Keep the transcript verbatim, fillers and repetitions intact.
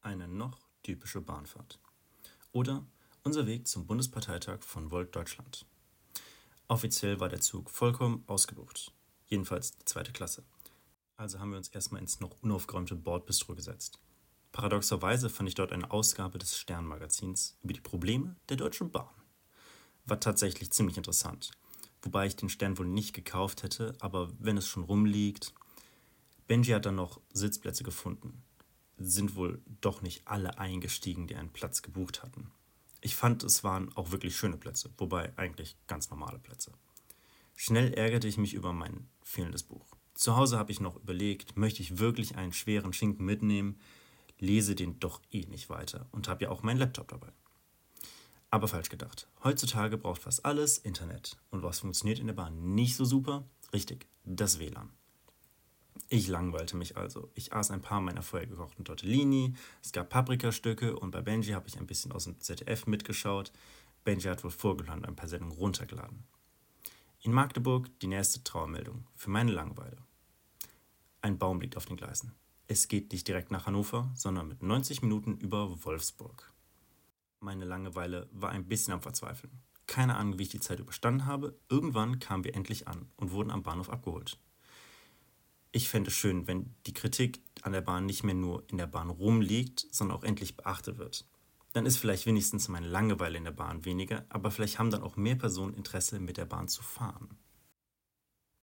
Eine noch typische Bahnfahrt. Oder unser Weg zum Bundesparteitag von Volt Deutschland. Offiziell war der Zug vollkommen ausgebucht. Jedenfalls die zweite Klasse. Also haben wir uns erstmal ins noch unaufgeräumte Bordbistro gesetzt. Paradoxerweise fand ich dort eine Ausgabe des Stern-Magazins über die Probleme der Deutschen Bahn. War tatsächlich ziemlich interessant. Wobei ich den Stern wohl nicht gekauft hätte, aber wenn es schon rumliegt. Benji hat dann noch Sitzplätze gefunden. Sind wohl doch nicht alle eingestiegen, die einen Platz gebucht hatten. Ich fand, es waren auch wirklich schöne Plätze, wobei eigentlich ganz normale Plätze. Schnell ärgerte ich mich über mein fehlendes Buch. Zu Hause habe ich noch überlegt, möchte ich wirklich einen schweren Schinken mitnehmen, lese den doch eh nicht weiter und habe ja auch meinen Laptop dabei. Aber falsch gedacht. Heutzutage braucht fast alles Internet. Und was funktioniert in der Bahn nicht so super? Richtig, das W L A N. Ich langweilte mich also. Ich aß ein paar meiner vorher gekochten Tortellini, es gab Paprikastücke und bei Benji habe ich ein bisschen aus dem Z D F mitgeschaut. Benji hat wohl vorgeladen ein paar Sendungen runtergeladen. In Magdeburg die nächste Trauermeldung für meine Langeweile. Ein Baum liegt auf den Gleisen. Es geht nicht direkt nach Hannover, sondern mit neunzig Minuten über Wolfsburg. Meine Langeweile war ein bisschen am Verzweifeln. Keine Ahnung, wie ich die Zeit überstanden habe. Irgendwann kamen wir endlich an und wurden am Bahnhof abgeholt. Ich fände es schön, wenn die Kritik an der Bahn nicht mehr nur in der Bahn rumliegt, sondern auch endlich beachtet wird. Dann ist vielleicht wenigstens meine Langeweile in der Bahn weniger, aber vielleicht haben dann auch mehr Personen Interesse, mit der Bahn zu fahren.